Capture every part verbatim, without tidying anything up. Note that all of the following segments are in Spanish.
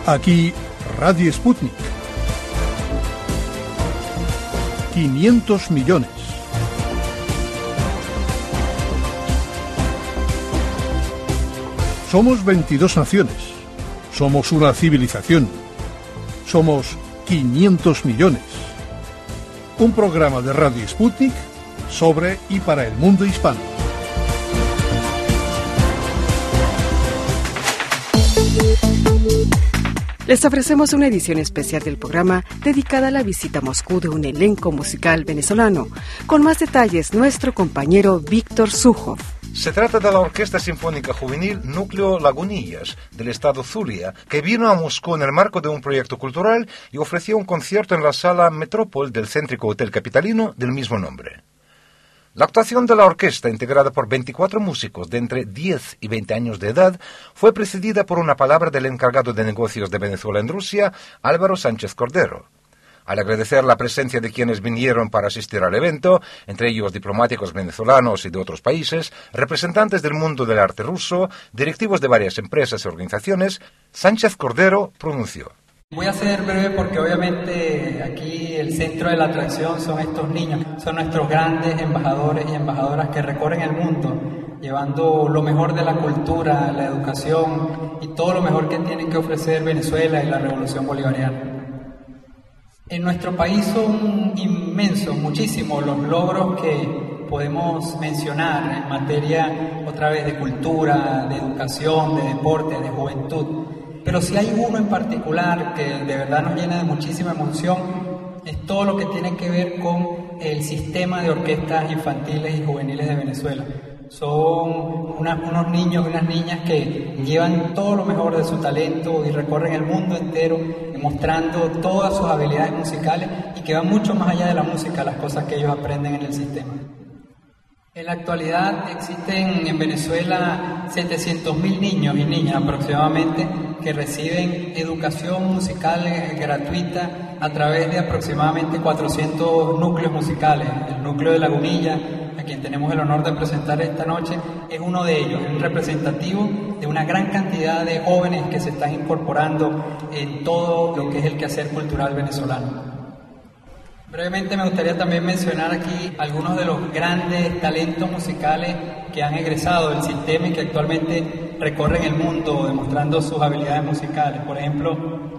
Aquí Radio Sputnik. quinientos millones. Somos veintidós naciones. Somos una civilización. Somos quinientos millones. Un programa de Radio Sputnik sobre y para el mundo hispano. Les ofrecemos una edición especial del programa dedicada a la visita a Moscú de un elenco musical venezolano. Con más detalles, nuestro compañero Víctor Sujov. Se trata de la Orquesta Sinfónica Juvenil Núcleo Lagunillas, del estado Zulia, que vino a Moscú en el marco de un proyecto cultural y ofreció un concierto en la sala Metrópol del céntrico Hotel Capitalino del mismo nombre. La actuación de la orquesta, integrada por veinticuatro músicos de entre diez y veinte años de edad, fue precedida por una palabra del encargado de negocios de Venezuela en Rusia, Álvaro Sánchez Cordero. Al agradecer la presencia de quienes vinieron para asistir al evento, entre ellos diplomáticos venezolanos y de otros países, representantes del mundo del arte ruso, directivos de varias empresas y organizaciones, Sánchez Cordero pronunció: Voy a ser breve porque obviamente aquí el centro de la atracción son estos niños, son nuestros grandes embajadores y embajadoras que recorren el mundo, llevando lo mejor de la cultura, la educación y todo lo mejor que tienen que ofrecer Venezuela y la Revolución Bolivariana. En nuestro país son inmensos, muchísimos los logros que podemos mencionar en materia otra vez de cultura, de educación, de deporte, de juventud. Pero si hay uno en particular que de verdad nos llena de muchísima emoción, es todo lo que tiene que ver con el sistema de orquestas infantiles y juveniles de Venezuela. Son una, unos niños y unas niñas que llevan todo lo mejor de su talento y recorren el mundo entero mostrando todas sus habilidades musicales y que van mucho más allá de la música, las cosas que ellos aprenden en el sistema. En la actualidad existen en Venezuela setecientos mil niños y niñas aproximadamente que reciben educación musical gratuita a través de aproximadamente cuatrocientos núcleos musicales. El núcleo de Lagunilla, a quien tenemos el honor de presentar esta noche, es uno de ellos, es un representativo de una gran cantidad de jóvenes que se están incorporando en todo lo que es el quehacer cultural venezolano. Brevemente me gustaría también mencionar aquí algunos de los grandes talentos musicales que han egresado del sistema y que actualmente recorren el mundo demostrando sus habilidades musicales. Por ejemplo,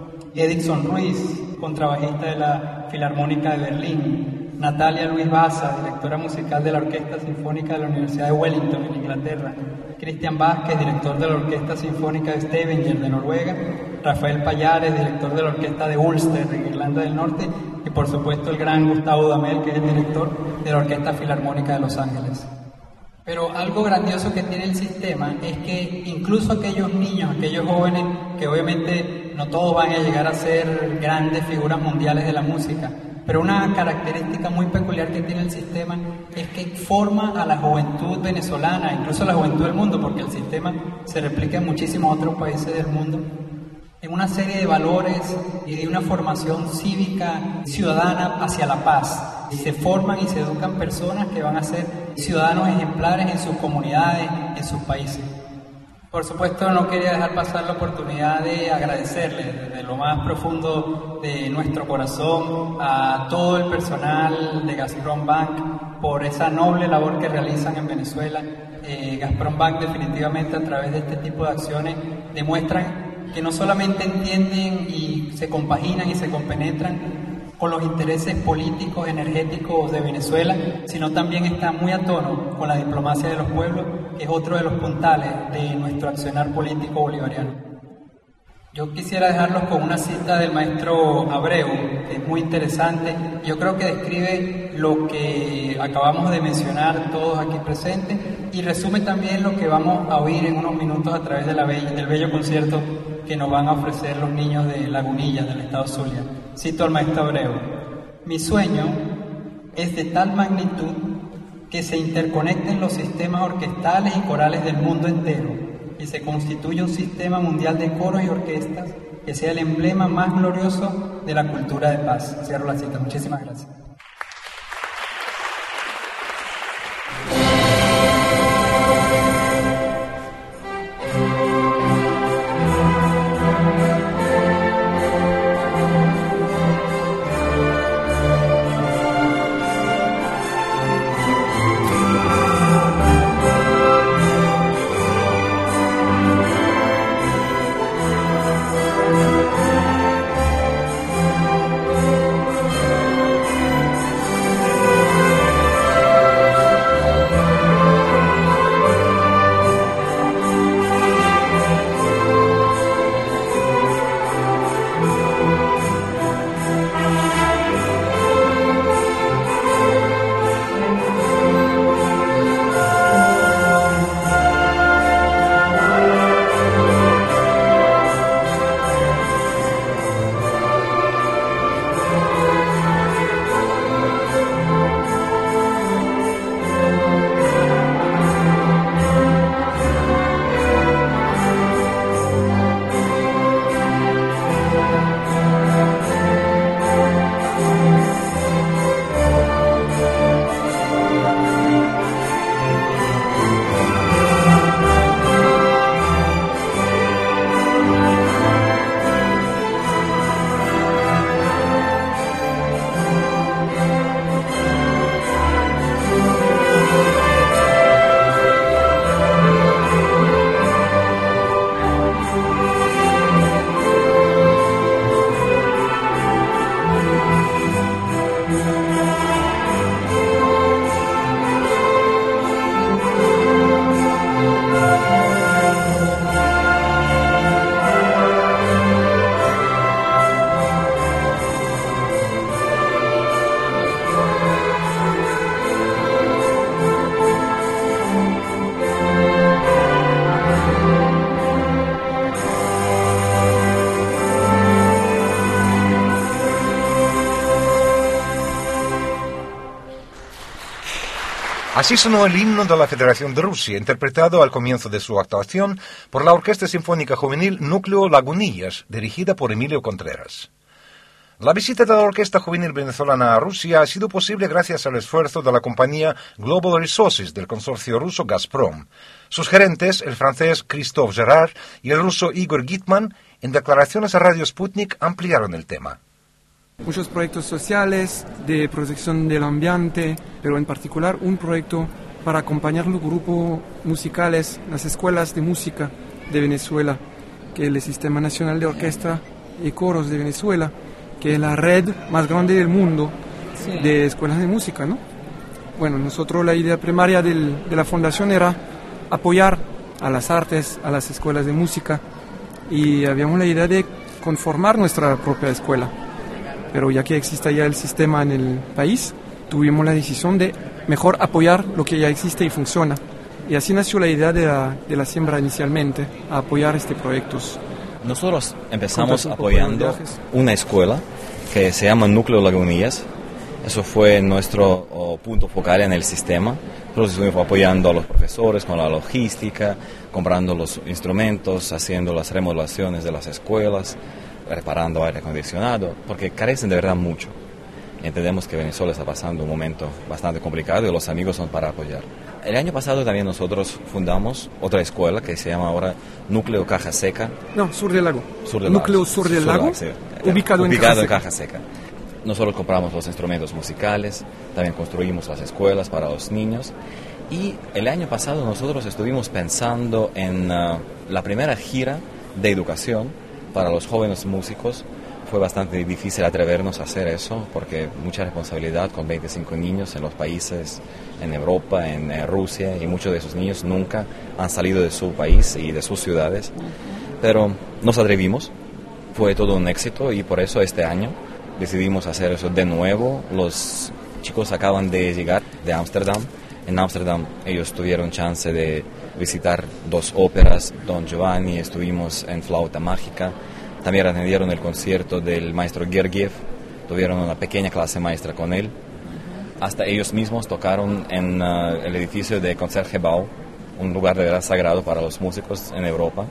Edison Ruiz, contrabajista de la Filarmónica de Berlín; Natalia Luis Baza, directora musical de la Orquesta Sinfónica de la Universidad de Wellington en Inglaterra; Cristian Vázquez, director de la Orquesta Sinfónica de Stavanger de Noruega; Rafael Payares, director de la Orquesta de Ulster en Irlanda del Norte; y por supuesto el gran Gustavo Dudamel, que es el director de la Orquesta Filarmónica de Los Ángeles. Pero algo grandioso que tiene el sistema es que incluso aquellos niños, aquellos jóvenes, que obviamente no todos van a llegar a ser grandes figuras mundiales de la música, pero una característica muy peculiar que tiene el sistema es que forma a la juventud venezolana, incluso a la juventud del mundo, porque el sistema se replica en muchísimos otros países del mundo, en una serie de valores y de una formación cívica ciudadana hacia la paz. Y se forman y se educan personas que van a ser ciudadanos ejemplares en sus comunidades, en sus países. Por supuesto, no quería dejar pasar la oportunidad de agradecerle desde lo más profundo de nuestro corazón a todo el personal de Gazprom Bank por esa noble labor que realizan en Venezuela. Eh, Gazprom Bank definitivamente a través de este tipo de acciones demuestran que no solamente entienden y se compaginan y se compenetran con los intereses políticos, energéticos de Venezuela, sino también están muy a tono con la diplomacia de los pueblos, que es otro de los puntales de nuestro accionar político bolivariano. Yo quisiera dejarlos con una cita del maestro Abreu, que es muy interesante. Yo creo que describe lo que acabamos de mencionar todos aquí presentes y resume también lo que vamos a oír en unos minutos a través de la be- del bello concierto que nos van a ofrecer los niños de Lagunilla, del estado Zulia. Cito al maestro Abreu: mi sueño es de tal magnitud que se interconecten los sistemas orquestales y corales del mundo entero y se constituya un sistema mundial de coros y orquestas que sea el emblema más glorioso de la cultura de paz. Cierro la cita. Muchísimas gracias. Así sonó el himno de la Federación de Rusia, interpretado al comienzo de su actuación por la Orquesta Sinfónica Juvenil Núcleo Lagunillas, dirigida por Emilio Contreras. La visita de la Orquesta Juvenil Venezolana a Rusia ha sido posible gracias al esfuerzo de la compañía Global Resources del consorcio ruso Gazprom. Sus gerentes, el francés Christophe Gerard y el ruso Igor Gitman, en declaraciones a Radio Sputnik ampliaron el tema. Muchos proyectos sociales de protección del ambiente, pero en particular un proyecto para acompañar los grupos musicales, las escuelas de música de Venezuela, que es el Sistema Nacional de Orquesta y Coros de Venezuela, que es la red más grande del mundo sí. de escuelas de música, ¿no? Bueno, nosotros la idea primaria del, de la fundación era apoyar a las artes, a las escuelas de música, y habíamos la idea de conformar nuestra propia escuela. Pero ya que existe ya el sistema en el país, tuvimos la decisión de mejor apoyar lo que ya existe y funciona. Y así nació la idea de la, de la siembra inicialmente, a apoyar este proyectos. Nosotros empezamos apoyando una escuela que se llama Núcleo Lagunillas. Eso fue nuestro oh, punto focal en el sistema. Nosotros estuvimos apoyando a los profesores con la logística, comprando los instrumentos, haciendo las remodelaciones de las escuelas, reparando aire acondicionado, porque carecen de verdad mucho. Entendemos que Venezuela está pasando un momento bastante complicado y los amigos son para apoyar. El año pasado también nosotros fundamos otra escuela que se llama ahora Núcleo Caja Seca. No, Sur del Lago. Sur del Núcleo Lago. Sur del Lago, sí, ubicado, ubicado en, en Caja Seca. Nosotros compramos los instrumentos musicales, también construimos las escuelas para los niños. Y el año pasado nosotros estuvimos pensando en uh, la primera gira de educación para los jóvenes músicos. Fue bastante difícil atrevernos a hacer eso porque mucha responsabilidad con veinticinco niños en los países, en Europa, en eh, Rusia, y muchos de esos niños nunca han salido de su país y de sus ciudades. Pero nos atrevimos, fue todo un éxito y por eso este año decidimos hacer eso de nuevo. Los chicos acaban de llegar de Ámsterdam. En Ámsterdam ellos tuvieron chance de visitar dos óperas, Don Giovanni, estuvimos en Flauta Mágica, también atendieron el concierto del maestro Gergiev, tuvieron una pequeña clase maestra con él, hasta ellos mismos tocaron en uh, el edificio de Concertgebouw, un lugar de verdad sagrado para los músicos en Europa,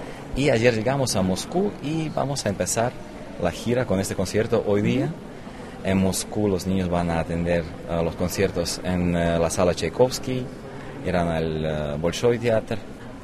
y ayer llegamos a Moscú y vamos a empezar la gira con este concierto hoy día. En Moscú los niños van a atender uh, los conciertos en uh, la sala Tchaikovsky, irán al uh, Bolshoi Theater,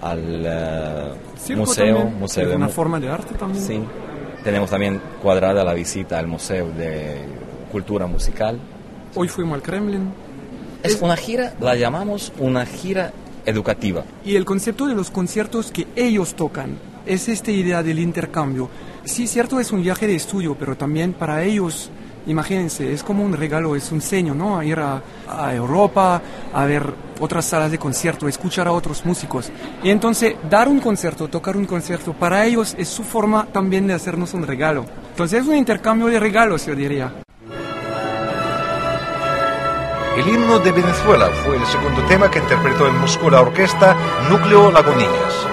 al uh, museo. También, museo de una mu- forma de arte también. Sí, tenemos también cuadrada la visita al Museo de Cultura Musical. Hoy fuimos al Kremlin. Es una gira, la llamamos una gira educativa. Y el concepto de los conciertos que ellos tocan es esta idea del intercambio. Sí, cierto, es un viaje de estudio, pero también para ellos, imagínense, es como un regalo, es un sueño, ¿no? Ir a, a Europa, a ver otras salas de concierto, escuchar a otros músicos. Y entonces, dar un concierto, tocar un concierto, para ellos es su forma también de hacernos un regalo. Entonces, es un intercambio de regalos, yo diría. El himno de Venezuela fue el segundo tema que interpretó en Moscú la orquesta Núcleo Lagunillas.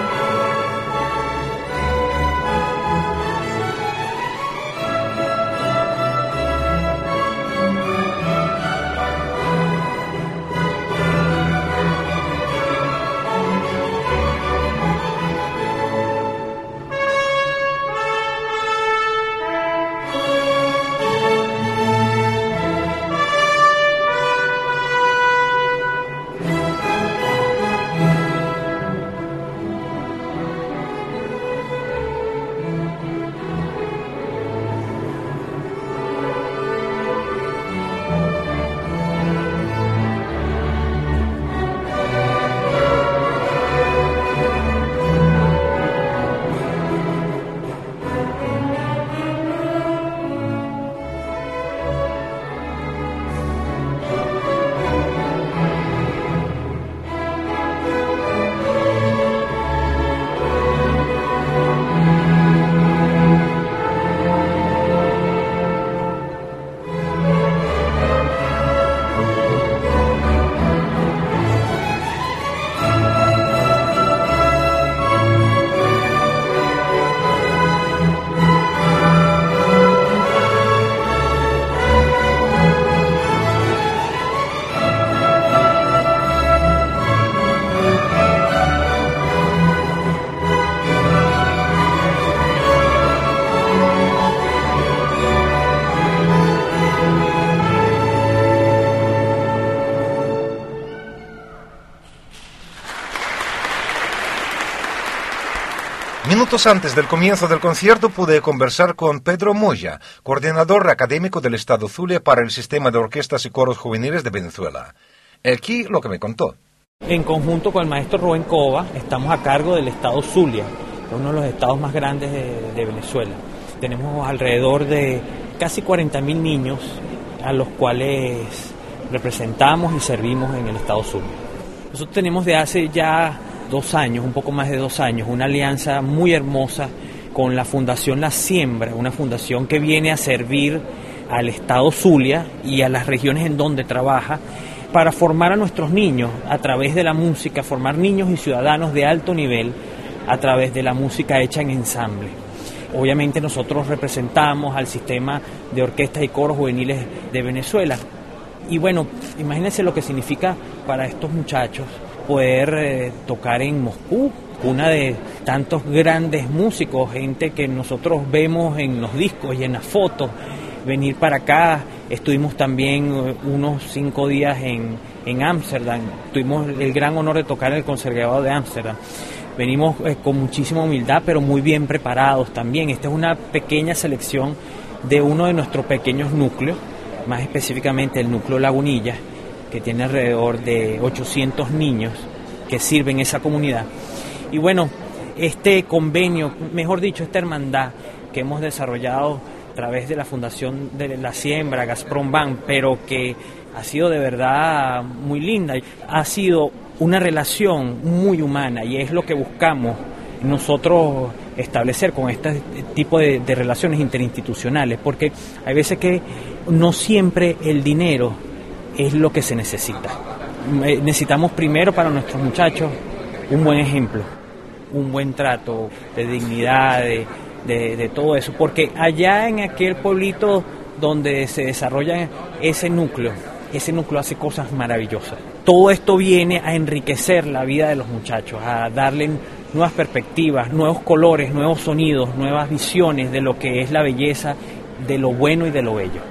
Minutos antes del comienzo del concierto pude conversar con Pedro Moya, coordinador académico del Estado Zulia para el Sistema de Orquestas y Coros Juveniles de Venezuela. Aquí lo que me contó. En conjunto con el maestro Rubén Cova, estamos a cargo del Estado Zulia, uno de los estados más grandes de, de Venezuela. Tenemos alrededor de casi cuarenta mil niños a los cuales representamos y servimos en el Estado Zulia. Nosotros tenemos de hace ya dos años, un poco más de dos años, una alianza muy hermosa con la Fundación La Siembra, una fundación que viene a servir al Estado Zulia y a las regiones en donde trabaja para formar a nuestros niños a través de la música, formar niños y ciudadanos de alto nivel a través de la música hecha en ensamble. Obviamente nosotros representamos al sistema de orquestas y coros juveniles de Venezuela. Y bueno, imagínense lo que significa para estos muchachos poder eh, tocar en Moscú, una de tantos grandes músicos, gente que nosotros vemos en los discos y en las fotos, venir para acá. Estuvimos también unos cinco días en Ámsterdam, tuvimos el gran honor de tocar en el Conservatorio de Ámsterdam. Venimos eh, con muchísima humildad, pero muy bien preparados también. Esta es una pequeña selección de uno de nuestros pequeños núcleos, más específicamente el núcleo Lagunillas, que tiene alrededor de ochocientos niños que sirven esa comunidad. Y bueno, este convenio, mejor dicho, esta hermandad que hemos desarrollado a través de la Fundación de la Siembra, Gazprom Bank, pero que ha sido de verdad muy linda, ha sido una relación muy humana y es lo que buscamos nosotros establecer con este tipo de, de relaciones interinstitucionales, porque hay veces que no siempre el dinero es lo que se necesita. Necesitamos primero para nuestros muchachos un buen ejemplo, un buen trato de dignidad, de, de, de todo eso, porque allá en aquel pueblito donde se desarrolla ese núcleo, ese núcleo hace cosas maravillosas. Todo esto viene a enriquecer la vida de los muchachos, a darle nuevas perspectivas, nuevos colores, nuevos sonidos, nuevas visiones de lo que es la belleza, de lo bueno y de lo bello.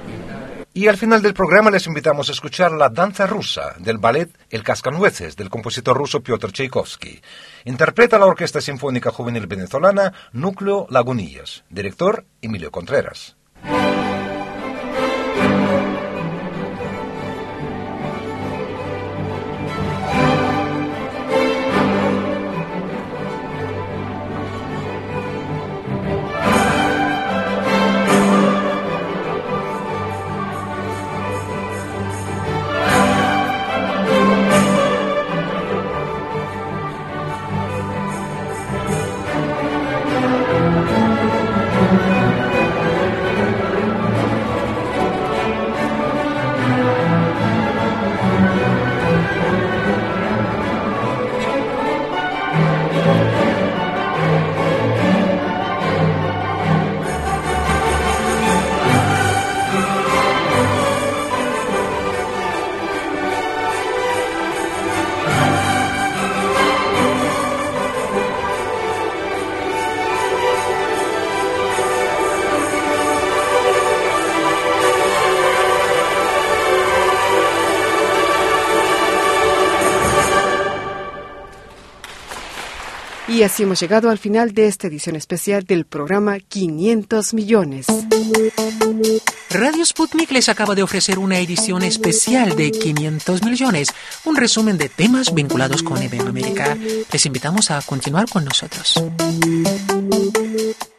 Y al final del programa les invitamos a escuchar la danza rusa del ballet El Cascanueces del compositor ruso Piotr Tchaikovsky. Interpreta la Orquesta Sinfónica Juvenil Venezolana Núcleo Lagunillas. Director Emilio Contreras. Y así hemos llegado al final de esta edición especial del programa quinientos millones. Radio Sputnik les acaba de ofrecer una edición especial de quinientos millones, un resumen de temas vinculados con Iberoamérica. Les invitamos a continuar con nosotros.